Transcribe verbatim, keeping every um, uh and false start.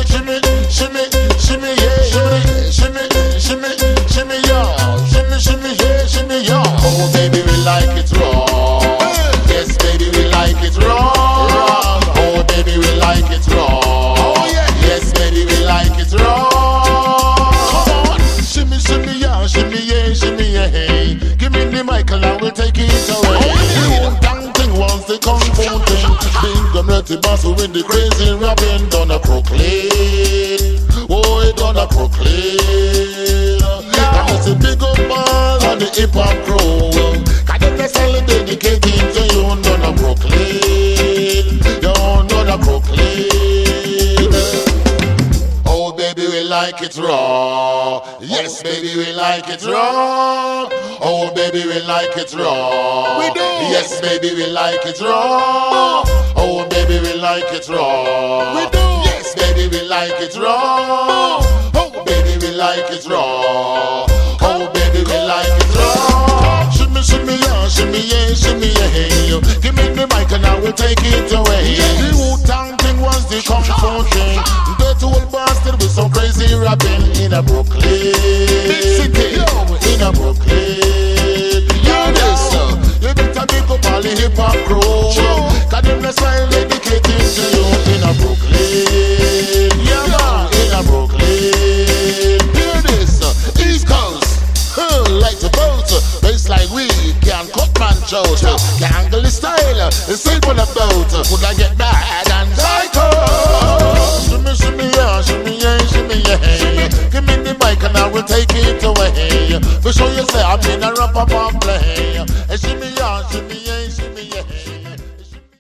shimmy, shimmy, shimmy, yeah, shimmy, shimmy, shimmy, shimmy, yeah, shimmy, shimmy, yeah, shimmy, yeah. Oh baby, we like it raw. Yes, baby, we like it raw. Oh baby, we like it raw. Oh yeah. Yes, baby, we like it raw. Come on, shimmy, shimmy, yeah, shimmy, yeah, shimmy, yeah. Hey, give me the mic and I will take it away. The old dang thing wants the kung fu thing. Big and dirty boss who win the crazy rapping gonna proclaim. Oh, it gonna proclaim. That is a big up ball on the hip hop crew. Cause them they sell it dedicated to you, gonna proclaim. You gonna proclaim. Oh baby, we like it raw. Yes, baby, we like it raw. Oh baby, we like it raw. We do. Yes, baby, we like it raw. Oh baby, we like it raw. We do. Yes, baby, we like it raw. Oh baby, we like it raw. Oh baby, we like it raw. Shimmy, shimmy, yeah, shimmy, yeah, shimmy, yeah, hey. Give me the mic and I will take it away. The Wu-Tang thing was the kung fu thing. Dirty old bastard with some crazy rapping in a Brooklyn. Big city. Yo, in a Brooklyn. Yeah, this, uh, you better pick up all the hip hop crew. Cause them the style dedicated to you in a Brooklyn. Yeah, man, in a Brooklyn. Hear this, uh, East Coast, huh, like the boat, bass like we can cut man shout. Gangle the style, it's simple about. Would I get bad and psycho? Shimmy, shimmy, yeah, shimmy, yeah, shimmy, yeah. Give me the mic and I will take it away. For sure you say I'm in a rap up and play. Shimmy, yeah, shimmy, yeah, shimmy, yeah.